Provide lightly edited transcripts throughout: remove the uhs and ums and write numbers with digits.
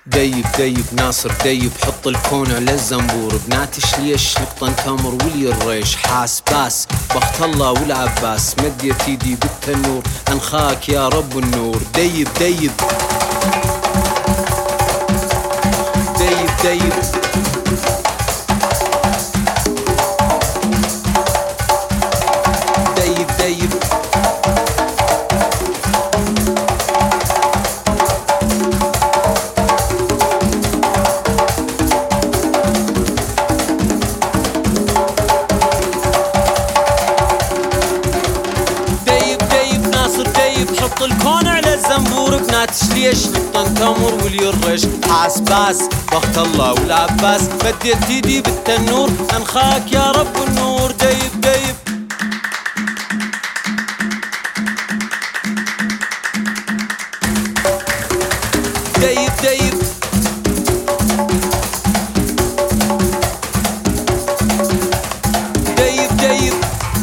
ديب ديب ناصر ديب حط الكون على الزنبور، بناتش ليش نقطن تمر ولي الريش حاس باس بخت الله والعباس، مد يتيدي بالتنور انخاك يا رب النور. ديب ديب ديب ديب ديب ديب حط الكون على الزنبور، بناتش ليش نقطن تمر ولي الرش حاس باس بخت الله والعباس، مديت ايدي بالتنور انخاك يا رب النور. ديب ديب ديب ديب ديب ديب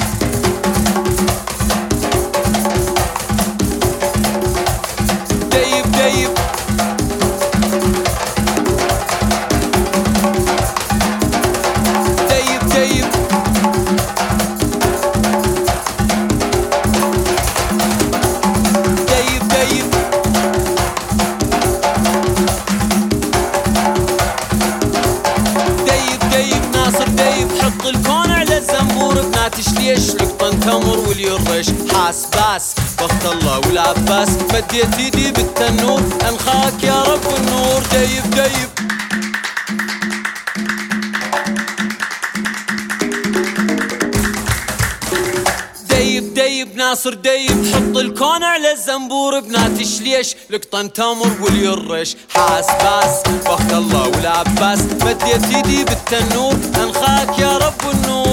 حط الكون على الزنبور، بناتش ليش نقطن تمر ولي الرش حاس باس بخت الله والعباس، مديت ايدي بالتنور انخاك يا رب النور. ديب ديب ديب ديب ناصر ديب حط الكون على الزنبور، بناتش ليش لقطن تمر ولي الرش حاس باس بخت الله والعباس، مديت ايدي بالتنور انخاك يا رب النور.